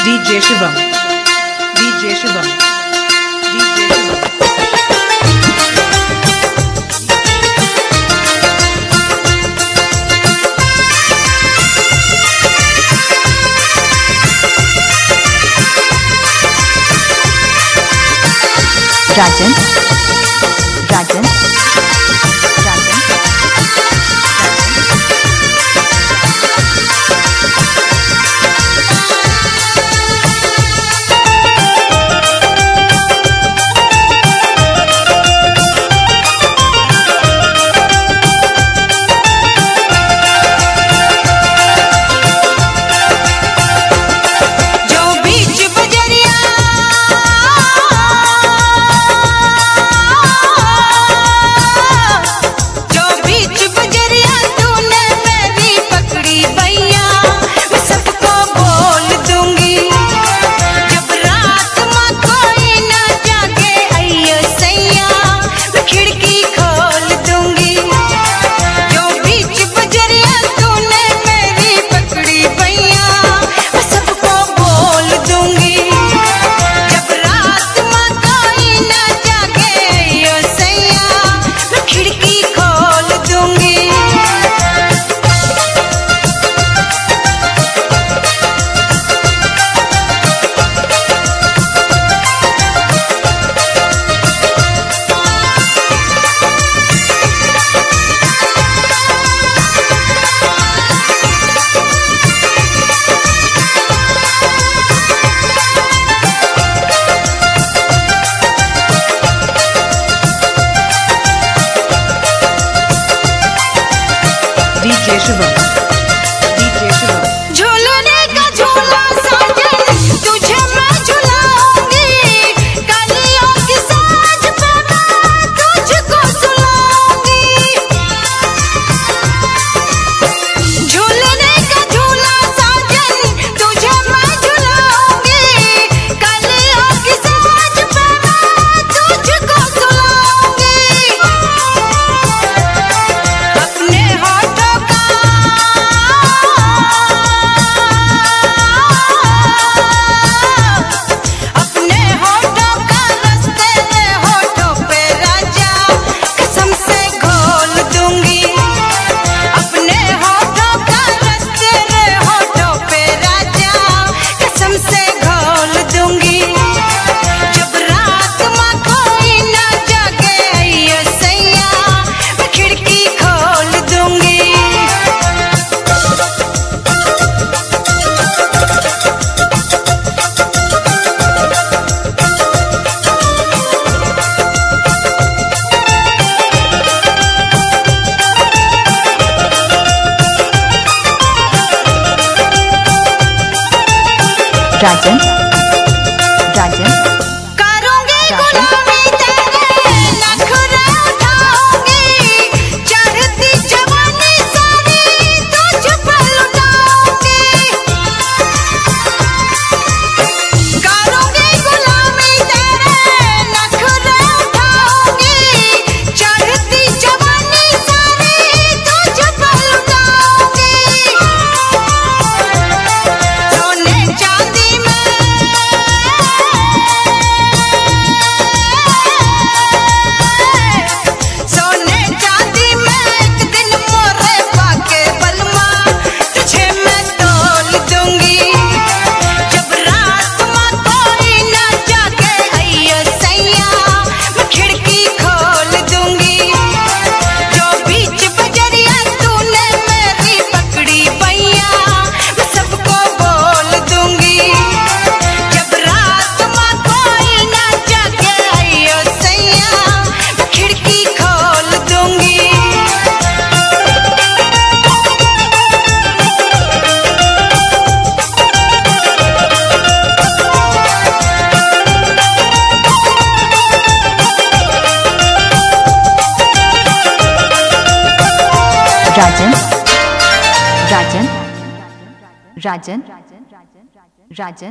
DJ Shivam, DJ Shivam, DJ Shivam. Rajan, Rajan, Rajan. DJ Shivam, DJ Shivam. झूलने का झूला साजन तुझे मैं झुलाऊंगी, कलियों की साज पे मैं तुझको सुलाऊंगी। झूलने का झूला साजन तुझे मैं झुलाऊंगी, कलियों की साज पे मैं तुझको सुलाऊंगी। अपने होठों का अपने होठों का रस तेरे होठों पे राजा कसम से घोल दूंगी। अपने होठों का रस तेरे होठों पे राजा कसम से घोल दूंगी। जब रात माँ कोई ना जागे अय्यो सैया मैं खिड़की खोल दूंगी। Rajan, Rajan. करूंगी गुलामी तेरे नखरे उठाऊंगी, चढ़ती जवानी सारी तुझ पर लुटाऊंगी। करूंगी गुलामी तेरे नखरे उठाऊंगी, चढ़ती जवानी सारी तुझ पर लुटाऊंगी। सोने चांदी सोने चांदी में एक दिन मोरे पाके बलमा तुझे मैं तोल दूंगी। जब रात माँ कोई ना जागे अय्यो सैया मैं खिड़की खोल दूंगी। जो बीच बजरिया तूने मेरी पकड़ी बैया मैं सबको बोल दूंगी। जब रात माँ कोई ना जागे अय्यो सैया मैं खिड़की खोल दूंगी। Rajan, Rajan, Rajan, Rajan, Rajan.